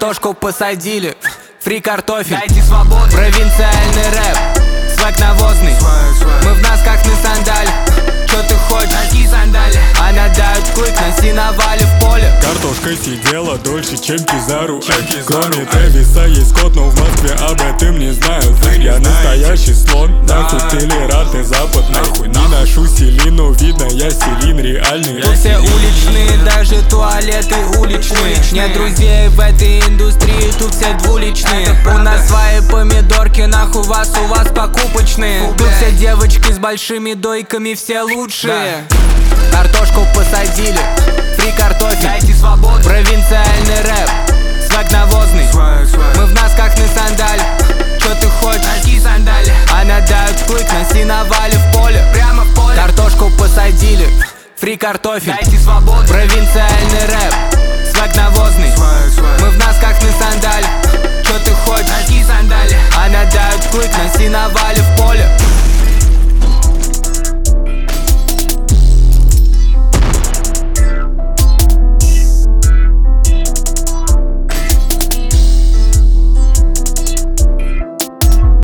Картошку посадили, фри картофель, дайте свободу. Провинциальный рэп, свэг навозный. Мы в носках на сандале. Чё ты хочешь? Носки сандали. Она дают клык на сеновале в поле. Картошка сидела дольше, чем Кизару. Кроме Трэвиса есть кот, но в Москве об этом не знают. Я настоящий слон, нахуй толерантный запад. Нахуй не ношу Селину, видно я Селин реальный. Тут все уличные, даже туалеты уличные. Нет друзей в этой индустрии, тут все двуличные. У нас свои помидорки, нахуй вас, у вас покупочные. Тут все девочки с большими дойками, все лучшие. Картошку посадили, фри картофель, Дайте свободу. Провинциальный рэп, свэг навозный. Мы в носках на сандале. Чё ты хочешь? Носки сандали. Она дают клык на сеновале в поле. Прямо в поле. Картошку посадили, фри картофель, Дайте свободу. Провинциальный рэп, свэг навозный. Мы в носках на сандале. Чё ты хочешь? Носки сандали. Она дают клык на сеновале в поле.